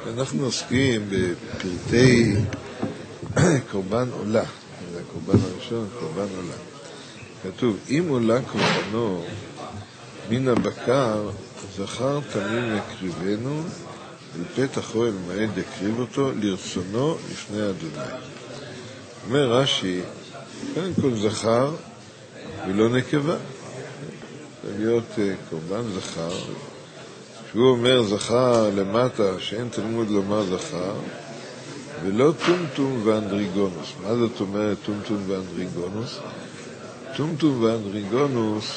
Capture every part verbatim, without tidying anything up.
אנחנו עוסקים בפרטי קורבן עולה. זה הקורבן הראשון, קורבן עולה. כתוב, אם עולה קורבנו מן הבקר, זכר תמים יקריבנו, ולפתח אוהל מועד יקריב אותו לרצונו לפני אדוני. אומר רש"י, קודם כל זכר ולא נקבה. זה להיות קורבן זכר. שהוא אומר זכר למטה, שאין תלמוד לומר זכר, ולא טומטום ואנדריגונוס. מה זאת אומרת טומטום ואנדריגונוס? טומטום ואנדריגונוס,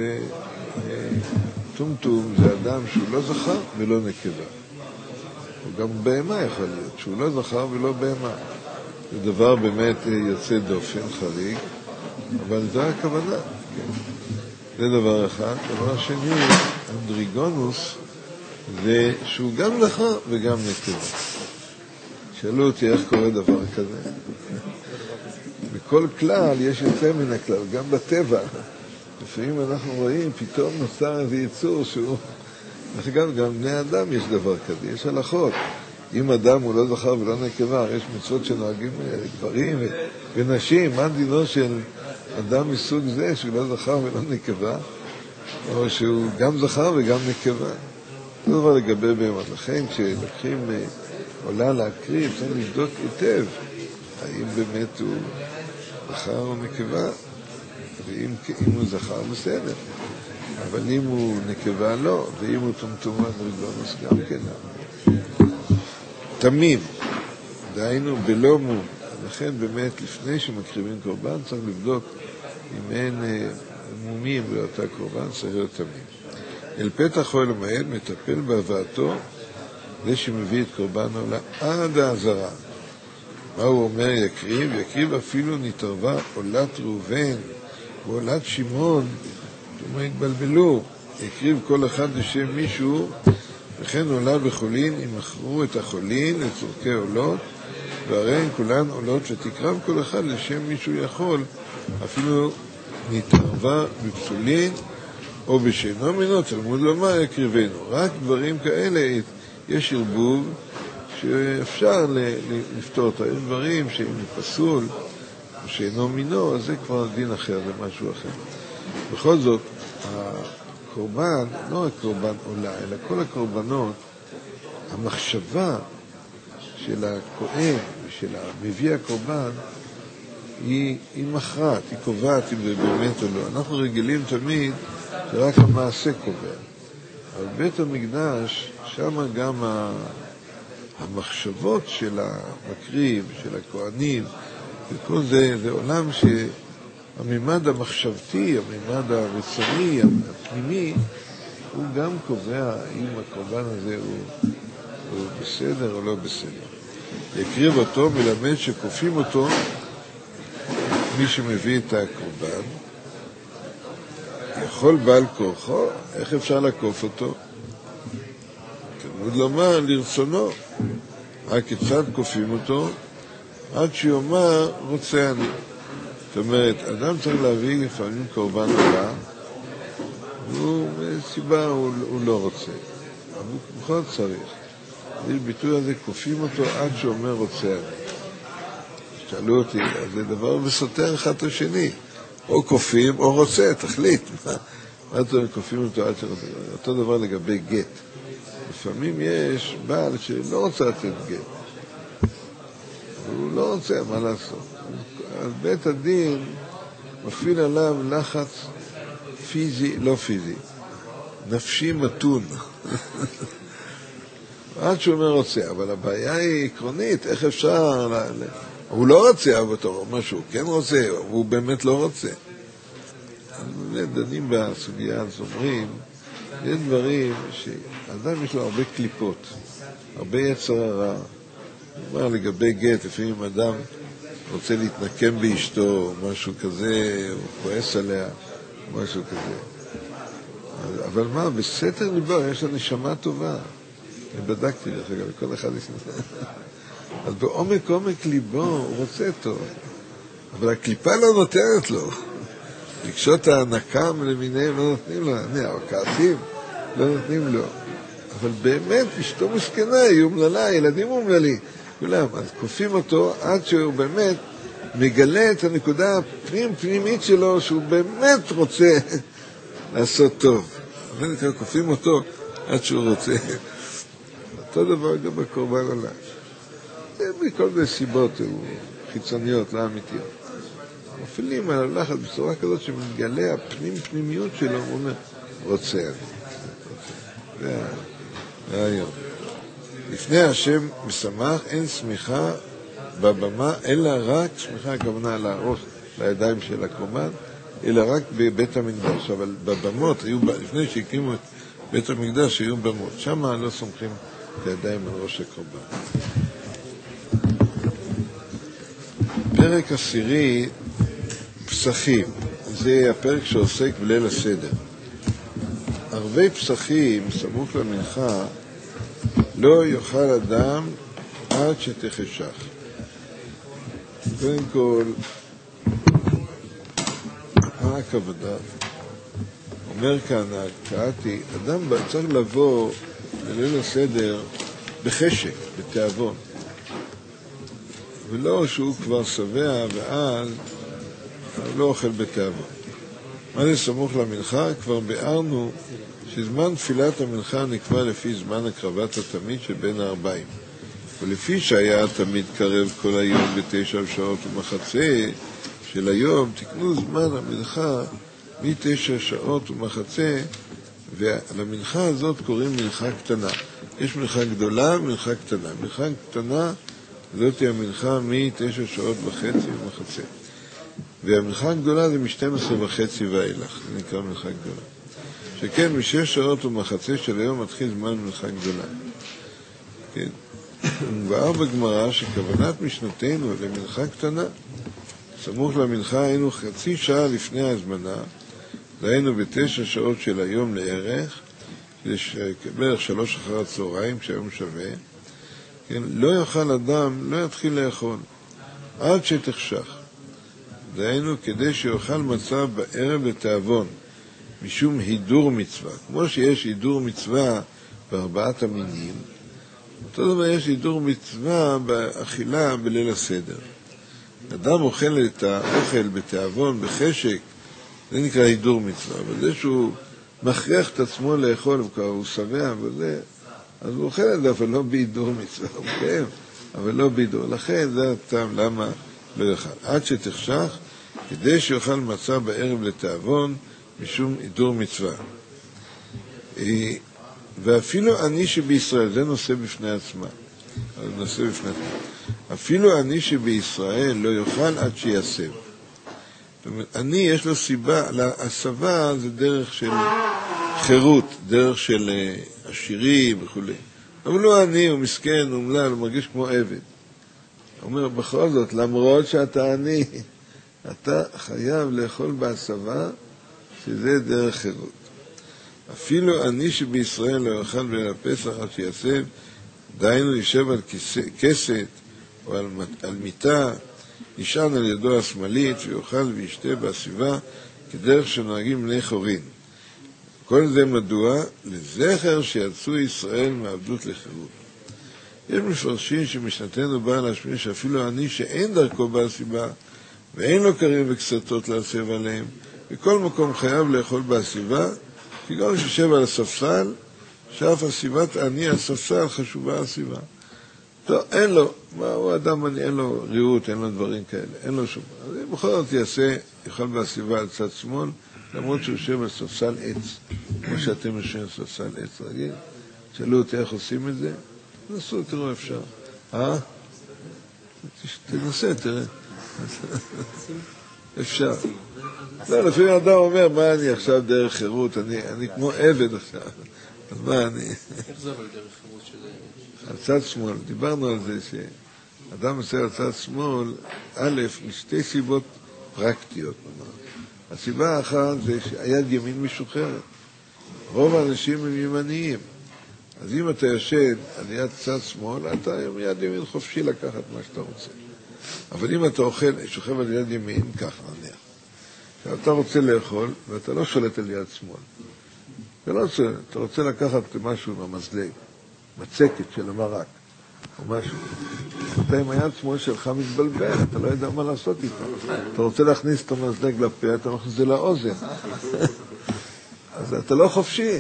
טומטום זה אדם שהוא לא זכר ולא נקבה. הוא גם בהמה יכול להיות, שהוא לא זכר ולא בהמה. זה דבר באמת יוצא דופן, חריג, אבל זה הכוונה. כן. זה דבר אחד. דבר שני, אנדריגונוס, זה שהוא גם זכר וגם נקבה. שאלו אותי איך קורה דבר כזה. בכל כלל יש יותר מן הכלל, גם בטבע. לפעמים אנחנו רואים, פתאום נוצר איזה יצור שהוא... אגב, גם בני אדם יש דבר כזה, יש הלכות. אם אדם הוא לא זכר ולא נקבה, יש מצוות שנוהגים גברים ונשים, מה דינו של אדם מסוג זה שהוא לא זכר ולא נקבה, או שהוא גם זכר וגם נקבה. זה דבר לגבי בהמות. לכן כשלוקחים עולה להקריב, צריך לבדוק היטב האם באמת הוא זכר או נקבה, ואם הוא זכר בסדר, אבל אם הוא נקבה לא, ואם הוא טומטום ואנדריגונוס גם כן. תמים, דהיינו בלא מום. לכן באמת לפני שמקריבים קורבן צריך לבדוק אם אין מומים באותה קורבן, צריך להיות תמים. אל פתח אוהל מועד מטפל בהבאתו זה שמביא את קורבן עולה עד העזרה. מה הוא אומר? יקריב, יקריב אפילו נתערבה עולת ראובן ועולת שמעון, כלומר התבלבלו, יקריב כל אחד לשם מישהו, וכן עולה בחולין, אם מכרו את החולין לצורכי עולות, והרי הן כולן עולות שתקרב כל אחד לשם מישהו יכול, אפילו נתערבה בפסולין, או בשאינו מינו, תלמוד לומר יקריבנו. רק דברים כאלה יש ערבוב שאפשר לפתור אותה. יש דברים שהם פסול, או שאינו מינו, אז זה כבר דין אחר, זה משהו אחר. בכל זאת, הקורבן, לא רק קורבן עולה, אלא כל הקורבנות, המחשבה של הכהן ושל מביא הקורבן, היא, היא מכרעת, היא קובעת אם זה באמת או לא. אנחנו רגילים תמיד שרק המעשה קובע. אבל בית המקדש, שם גם המחשבות של המקריב, של הכהנים, וכל זה, זה עולם שהמימד המחשבתי, המימד הרצוני, הפנימי, הוא גם קובע אם הקורבן הזה הוא, הוא בסדר או לא בסדר. יקריב אותו, מלמד שקופים אותו, מי שמביא את הקורבן, יכול בעל כורחו, איך אפשר לקוף אותו? תלמוד לומר לרצונו. רק כיצד קופים אותו? עד שיאמר רוצה אני. זאת אומרת, אדם צריך להביא לפעמים קורבן עולה, והוא מסיבה הוא, הוא לא רוצה. אבל הוא בכל צריך. ביטוי הזה, קופים אותו עד שאומר רוצה אני. שאלו אותי, אז זה דבר בסותר אחד את השני. או קופים או רוצה, תחליט. מה, מה אתם קופים אותו עד שרוצה? אותו דבר לגבי גט. לפעמים יש בעל שלא רוצה לתת גט. הוא לא רוצה, מה לעשות? אז בית הדין מפעיל עליו לחץ פיזי, לא פיזי, נפשי מתון. עד שהוא אומר רוצה, אבל הבעיה היא עקרונית, איך אפשר... הוא לא רוצה, אבל אתה אומר שהוא כן רוצה, הוא באמת לא רוצה. דנים בסוגיה, אז אומרים, יש דברים שאדם יש לו הרבה קליפות, הרבה יצר הרע. אומר לגבי גט, לפעמים אדם רוצה להתנקם באשתו, או משהו כזה, הוא כועס עליה, או משהו כזה. אבל מה, בסתר ליבו יש לה נשמה טובה. אני בדקתי לך, אגב, כל אחד יש... אז בעומק עומק ליבו הוא רוצה טוב, אבל הקליפה לא נותנת לו. רגשות הנקם למיניהם לא נותנים לו, אני, הכעסים לא נותנים לו. אבל באמת אשתו מסכנה, היא אומללה, ילדים אומללים, כולם, אז כופים אותו עד שהוא באמת מגלה את הנקודה הפנים פנימית שלו, שהוא באמת רוצה לעשות טוב. אבל נקרא, כופים אותו עד שהוא רוצה. אותו דבר גם בקורבן עולם. זה מכל מיני סיבות חיצוניות, לא אמיתיות. מפעילים על הלחץ בצורה כזאת שמתגלה הפנים פנימיות שלו, הוא אומר, רוצה אני. זה הרעיון. לפני השם משמח, אין שמחה בבמה, אלא רק שמחה הכוונה על הראש, לידיים של הקורבן, אלא רק בבית המקדש. אבל בבמות, היו, לפני שהקימו את בית המקדש, היו במות. שם לא סומכים את הידיים על ראש הקורבן. פרק עשירי, פסחים. זה הפרק שעוסק בליל הסדר. ערבי פסחים, סמוך למנחה, לא יאכל אדם עד שתחשך. קודם כל, מה הכוונה? אומר כאן, קראתי, אדם צריך לבוא לליל הסדר בחשק, בתיאבון. ולא שהוא כבר שבע ואז הוא לא אוכל בתיאבון. מה זה סמוך למנחה? כבר ביארנו שזמן תפילת המנחה נקבע לפי זמן הקרבת התמיד שבין הארבעים. ולפי שהיה התמיד קרב כל היום בתשע שעות ומחצה של היום, תקנו זמן המנחה מתשע שעות ומחצה, ולמנחה הזאת קוראים מנחה קטנה. יש מנחה גדולה, מנחה קטנה. מנחה קטנה זאת היא המנחה מתשע שעות וחצי ומחצה. והמנחה הגדולה זה מ-שתים עשרה וחצי ואילך, זה נקרא מנחה גדולה. שכן, משש שעות ומחצה של היום מתחיל זמן מנחה גדולה. כן. ובאר בגמרא שכוונת משנתנו למנחה קטנה, סמוך למנחה היינו חצי שעה לפני הזמנה, היינו בתשע שעות של היום לערך, בערך שלוש אחר הצהריים כשהיום שווה, כן, לא יאכל אדם, לא יתחיל לאכול, עד שתחשך. דהיינו, כדי שיאכל מצה בערב לתיאבון, משום הידור מצווה. כמו שיש הידור מצווה בארבעת המינים, אותו דבר יש הידור מצווה באכילה בליל הסדר. אדם אוכל את האוכל בתיאבון, בחשק, זה נקרא הידור מצווה. אבל זה שהוא מכריח את עצמו לאכול, הוא שבע וזה, אז הוא אוכל את זה, אבל לא בהידור מצווה, הוא קיים, אבל לא בהידור. לכן זה הטעם למה לא יאכל. עד שתחשך, כדי שיאכל מצה בערב לתיאבון, משום הידור מצווה. ואפילו אני שבישראל, זה נושא בפני עצמה, נושא בפני עצמה. אפילו אני שבישראל לא יאכל עד שיסב. זאת אומרת, אני יש לו סיבה, הסבה זה דרך של חירות, דרך של עשירים וכו'. אבל לא אני, הוא מסכן, הוא מלל, הוא מרגיש כמו עבד. הוא אומר, בכל זאת, למרות שאתה עני, אתה חייב לאכול בהסבה, שזה דרך חירות. אפילו אני שבישראל לא יאכל בין הפסח עד שיסב, דהיינו ישב על כסת או על, על מיטה, נשען על ידו השמאלית ויאכל וישתה בהסבה כדרך שנוהגים בני חורין. כל זה מדוע? לזכר שיצאו ישראל מעבדות לחירות. יש מפרשים שמשנתנו באה להשמיע שאפילו אני שאין דרכו בהסיבה ואין לו קרים וקסתות להסב עליהם, בכל מקום חייב לאכול בהסיבה, כי גם שישב על הספסל, שאף הסיבת אני הספסל חשובה הסיבה. טוב, אין לו, מה, הוא אדם, אני, אין לו ריאות, אין לו דברים כאלה, אין לו שום. אז בכל זאת יעשה, יאכל בהסיבה על צד שמאל, למרות שהוא יושב על ספסל עץ, כמו שאתם יושבים על ספסל עץ רגיל. שאלו אותי איך עושים את זה, תנסו, תראו אפשר. אה? תנסה, תראה. אפשר. לא, לפעמים אדם אומר, מה אני עכשיו דרך חירות, אני, אני כמו עבד עכשיו. אז מה אני? איך זה אבל דרך חירות שזה? על צד שמאל, דיברנו על זה שאדם עושה על צד שמאל, א', משתי סיבות פרקטיות. הסיבה האחת זה שהיד ימין משוחררת. רוב האנשים הם ימניים. אז אם אתה ישן על יד צד שמאל, אתה עם יד ימין חופשי לקחת מה שאתה רוצה. אבל אם אתה אוכל, שוכב על יד ימין, ככה נניח. אתה רוצה לאכול, ואתה לא שולט על יד שמאל. אתה לא רוצה, אתה רוצה לקחת משהו במזלג, מצקת של המרק, או משהו. אתה עם היד שמאל שלך מתבלבל, אתה לא יודע מה לעשות איתו. אתה רוצה להכניס את המזלג לפה, אתה מכניס את זה לאוזן. אז אתה לא חופשי.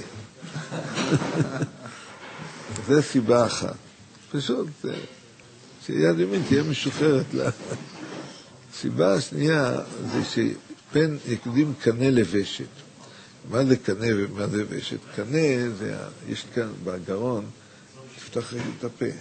זה סיבה אחת. פשוט, שיד ימין תהיה משוחררת לה. הסיבה השנייה זה שפן יקדים קנה לוושת. מה זה קנה ומה זה ושת? קנה זה, יש כאן בגרון, תפתח רגע את הפה.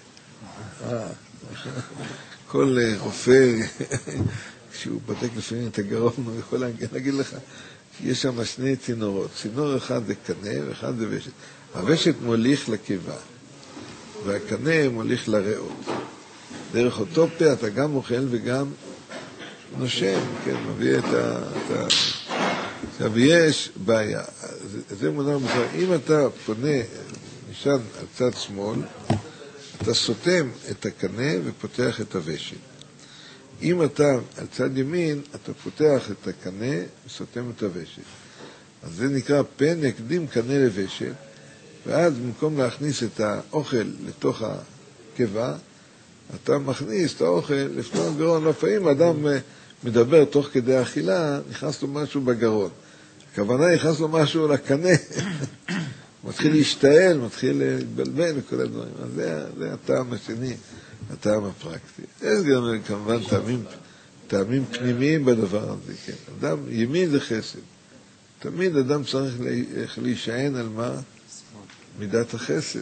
כל רופא, כשהוא בודק לפעמים את הגרון, הוא יכול להגיד לך, יש שם שני צינורות. צינור אחד זה קנה ואחד זה ושת. הוושת מוליך לקיבה, והקנה מוליך לריאות. דרך אותו פה אתה גם אוכל וגם נושם, כן, מביא את ה... עכשיו, יש בעיה, זה מונח בצורה, אם אתה פונה, נשען על צד שמאל, אתה סותם את הקנה ופותח את הוושת. אם אתה על צד ימין, אתה פותח את הקנה וסותם את הוושת. אז זה נקרא פן יקדים קנה לוושת, ואז במקום להכניס את האוכל לתוך הקיבה, אתה מכניס את האוכל לפני הגרון. לפעמים אדם מדבר תוך כדי אכילה, נכנס לו משהו בגרון. הכוונה נכנס לו משהו לקנה, מתחיל להשתעל, מתחיל להתבלבל וכל הדברים. אז זה, זה הטעם השני, הטעם הפרקטי. יש גם כמובן טעמים, טעמים פנימיים בדבר הזה. כן. אדם, ימין זה חסד. תמיד אדם צריך להישען על מה? מידת החסד.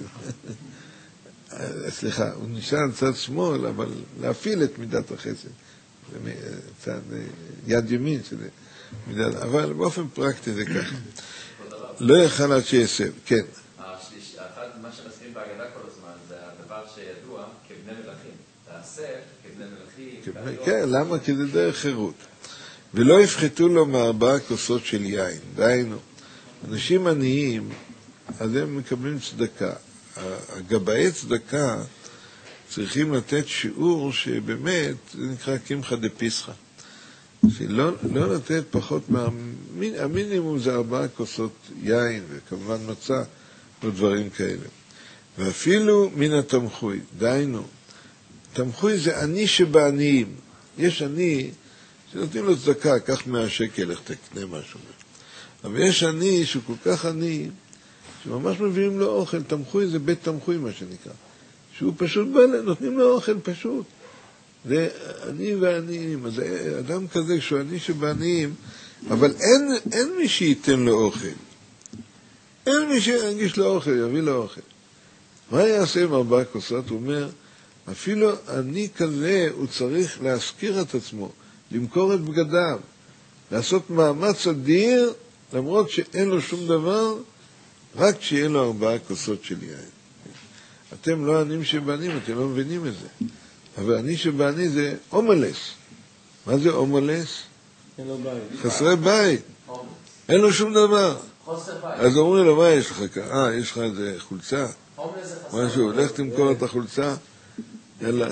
סליחה, הוא נשען צד שמאל, אבל להפעיל את מידת החסד. צד יד ימין שזה מידת, אבל באופן פרקטי זה ככה. לא יכל עד שיסב, כן. אחד, מה שמזכירים בהגדה כל הזמן, זה הדבר שידוע כבני מלכים. תאסף כבני מלכים. כן, למה? כי זה דרך חירות. ולא יפחתו לו מארבעה כוסות של יין. דהיינו, אנשים עניים, אז הם מקבלים צדקה. הגבאי צדקה צריכים לתת שיעור שבאמת, זה נקרא קמחא דפסחא. שלא לא לתת פחות מהמינימום זה ארבעה כוסות יין, וכמובן מצה ודברים כאלה. ואפילו מן התמחוי, דהיינו, תמחוי זה עני שבעניים. יש עני שנותנים לו צדקה, קח מאה שקל, לך תקנה משהו. אבל יש עני שהוא כל כך עני, שממש מביאים לו אוכל, תמחוי זה בית תמחוי מה שנקרא. שהוא פשוט בא, נותנים לו אוכל פשוט. זה עני ועניים, אז אדם כזה שהוא עני שבעניים, אבל אין, אין מי שייתן לו אוכל. אין מי שיגיש לו אוכל, יביא לו אוכל. מה יעשה עם ארבעה כוסות? הוא אומר, אפילו עני כזה הוא צריך להזכיר את עצמו, למכור את בגדיו, לעשות מאמץ אדיר, למרות שאין לו שום דבר, רק שיהיה לו ארבעה כוסות של יין. אתם לא עניים שבעניים, אתם לא מבינים את זה. אבל עני שבעני זה אומלס. מה זה אומלס? אין לו בית. חסרי בית. אין לו שום דבר. אז אומרים לו, מה יש לך כאן? אה, יש לך איזה חולצה? משהו, לך תמכור את החולצה? יאללה.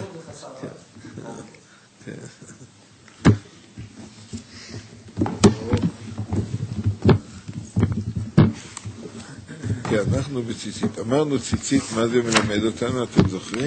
כן. כן, אנחנו בציצית. אמרנו ציצית, מה זה מלמד אותנו, אתם זוכרים?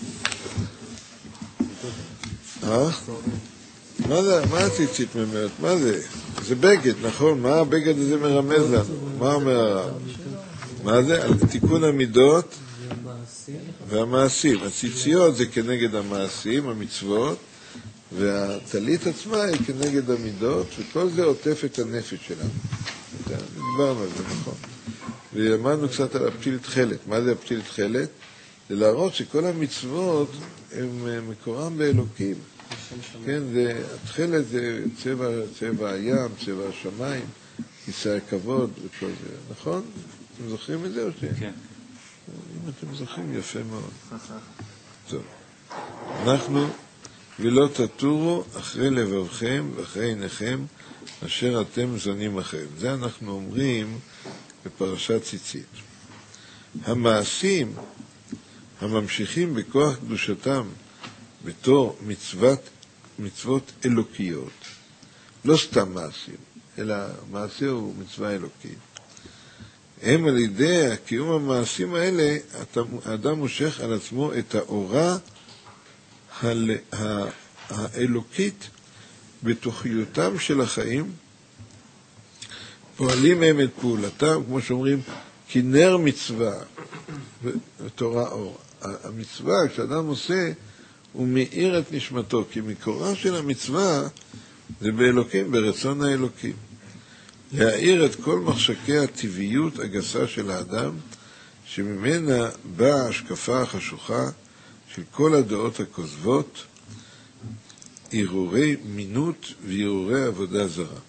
אה? מה זה? מה הציצית מלמד? מה זה? זה בגד, נכון? מה הבגד הזה מרמז לנו? מה אומר הרב? מה זה? על תיקון המידות והמעשים. הציציות זה כנגד המעשים, המצוות, והטלית עצמה היא כנגד המידות, וכל זה עוטף את הנפש שלנו. דיברנו על זה, נכון. ולמדנו קצת על הפתילת חלת. מה זה הפתילת חלת? זה להראות שכל המצוות הם מקורם באלוקים. כן, זה, התחלת זה צבע, צבע הים, צבע השמיים, כיסא הכבוד וכל זה. נכון? אתם זוכרים את זה או ש... כן. אם אתם זוכרים, יפה מאוד. טוב. אנחנו, ולא תטורו אחרי לבבכם ואחרי עיניכם, אשר אתם זונים אחריהם. זה אנחנו אומרים בפרשת ציצית. המעשים הממשיכים בכוח קדושתם בתור מצוות, מצוות אלוקיות, לא סתם מעשים, אלא מעשה הוא מצווה אלוקית. הם על ידי קיום המעשים האלה, האדם מושך על עצמו את האורה האלוקית בתוכיותם של החיים, פועלים הם את פעולתם, כמו שאומרים, כנר מצווה ותורה אור. המצווה, כשאדם עושה, הוא מאיר את נשמתו, כי מקורה של המצווה זה באלוקים, ברצון האלוקים. להאיר את כל מחשקי הטבעיות הגסה של האדם, שממנה באה ההשקפה החשוכה של כל הדעות הכוזבות, ערעורי מינות וערעורי עבודה זרה.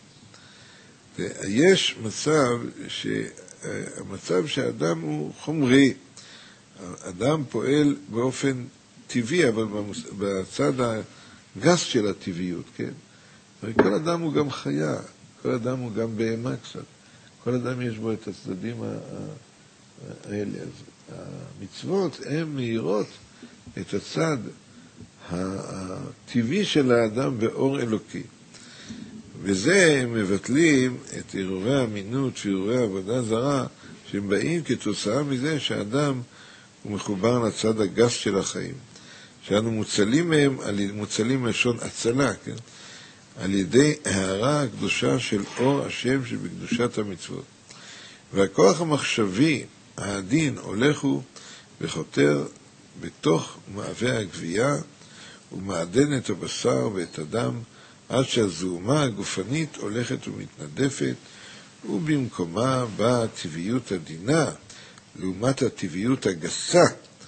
יש מצב, ש... המצב שהאדם הוא חומרי, האדם פועל באופן טבעי, אבל בצד הגס של הטבעיות, כן? כל אדם הוא גם חיה, כל אדם הוא גם בהמה קצת, כל אדם יש בו את הצדדים האלה. אז המצוות הן מאירות את הצד הטבעי של האדם באור אלוקי. וזה הם מבטלים את ערעורי המינות וערעורי עבודה זרה, שהם באים כתוצאה מזה שהאדם הוא מחובר לצד הגס של החיים. שאנו מוצלים מהם, מוצלים לשון הצלה, כן? על ידי הערה הקדושה של אור השם שבקדושת המצוות. והכוח המחשבי, העדין, הולך הוא וחותר בתוך מאווה הגבייה, ומעדן את הבשר ואת הדם, עד שהזוהמה הגופנית הולכת ומתנדפת, ובמקומה באה הטבעיות עדינה, לעומת הטבעיות הגסה,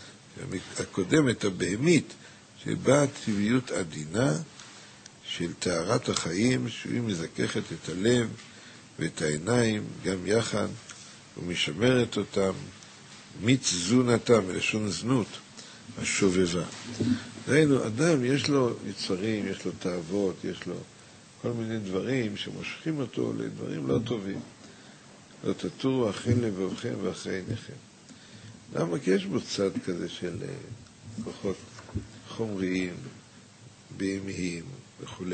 הקודמת, הבהמית, שבאה הטבעיות עדינה של טהרת החיים, שהיא מזככת את הלב ואת העיניים גם יחד, ומשמרת אותם מתזונתם, מלשון זנות, השובבה. ראינו, אדם יש לו יצרים, יש לו תאוות, יש לו כל מיני דברים שמושכים אותו לדברים לא טובים. לא תטורו אחרי לבבכם ואחרי עיניכם. למה? כי יש בו צד כזה של כוחות חומריים, בהמיים וכו'.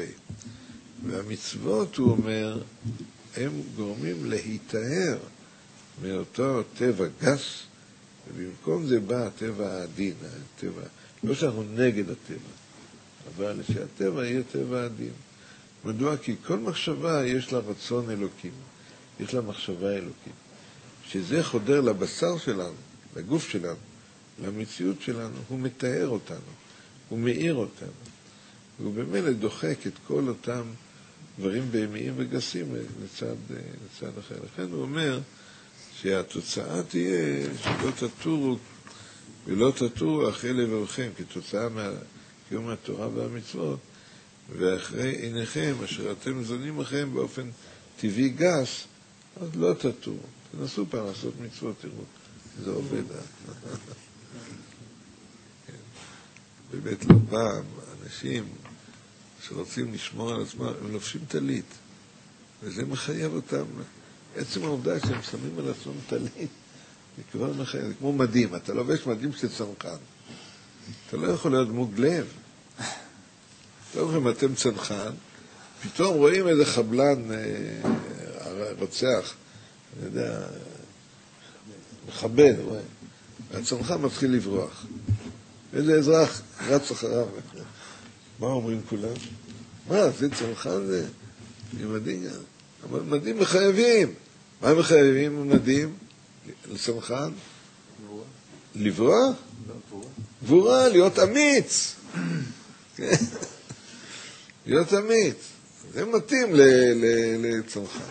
והמצוות, הוא אומר, הם גורמים להיטהר מאותו טבע גס, ובמקום זה בא הטבע העדין, הטבע, לא שאנחנו נגד הטבע, אבל שהטבע יהיה טבע עדין. מדוע? כי כל מחשבה יש לה רצון אלוקים, יש לה מחשבה אלוקית. שזה חודר לבשר שלנו, לגוף שלנו, למציאות שלנו, הוא מתאר אותנו, הוא מאיר אותנו. והוא במילא דוחק את כל אותם דברים בהמיים וגסים לצד, לצד אחר. לכן הוא אומר שהתוצאה תהיה שלא תטורו ולא תטורו אחרי לבבכם, כתוצאה מהקיום התורה והמצוות, ואחרי עיניכם, אשר אתם זונים אחריהם באופן טבעי גס, אז לא תטורו. תנסו פעם לעשות מצוות, תראו, זה עובד. באמת לא פעם, אנשים שרוצים לשמור על עצמם, הם לובשים טלית, וזה מחייב אותם. עצם העובדה שהם שמים על עצמם טלית, זה כבר מחייב, זה כמו מדים, אתה לובש מדים של צנחן. אתה לא יכול להיות מוג לב. טוב, אם אתם צנחן, פתאום רואים איזה חבלן רוצח, אני יודע, מחבל, והצנחן מתחיל לברוח. איזה אזרח רץ אחריו. מה אומרים כולם? מה, זה צנחן זה? מדים, אבל מדים מחייבים. מה הם מחייבים במדים? לצנחן? לברוח? גבורה, להיות אמיץ. להיות אמיץ. זה מתאים לצנחן.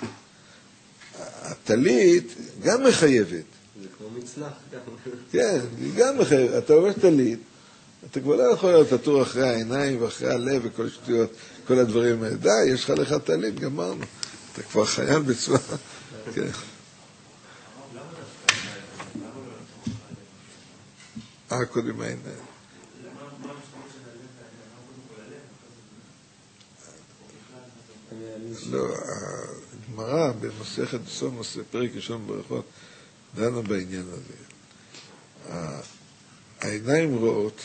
הטלית גם מחייבת. זה כמו מצנח גם. כן, היא גם מחייבת. אתה עובש טלית, אתה כבר לא יכול להיות תטור אחרי העיניים ואחרי הלב וכל שטויות, כל הדברים האלה. די, יש לך לך טלית, גמרנו. אתה כבר חייל בצבא. כן. אה, קודם העיניים. לא, הגמרא במסכת סוף, פרק ראשון ברכות, דנה בעניין הזה. העיניים רואות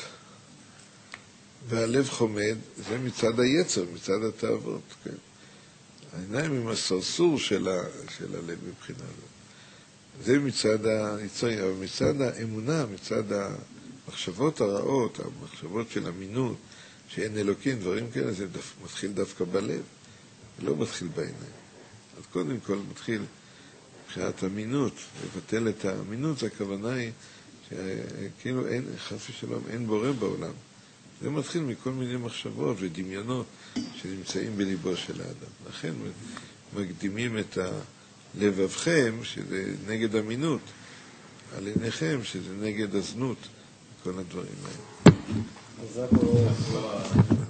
והלב חומד, זה מצד היצר, מצד התאוות, כן. העיניים הם הסרסור של, ה, של הלב מבחינה הזאת. זה מצד היצרים, אבל מצד האמונה, מצד המחשבות הרעות, המחשבות של אמינות, שאין אלוקים, דברים כאלה, זה דף, מתחיל דווקא בלב, לא מתחיל בעיניים. אז קודם כל מתחיל מבחינת אמינות, לבטל את האמינות, זה הכוונה היא שכאילו אין, חס ושלום, אין בורא בעולם. זה מתחיל מכל מיני מחשבות ודמיונות שנמצאים בליבו של האדם. לכן מקדימים את לבבכם, שזה נגד אמינות, על עיניכם, שזה נגד הזנות, כל הדברים האלה. אז זה פה...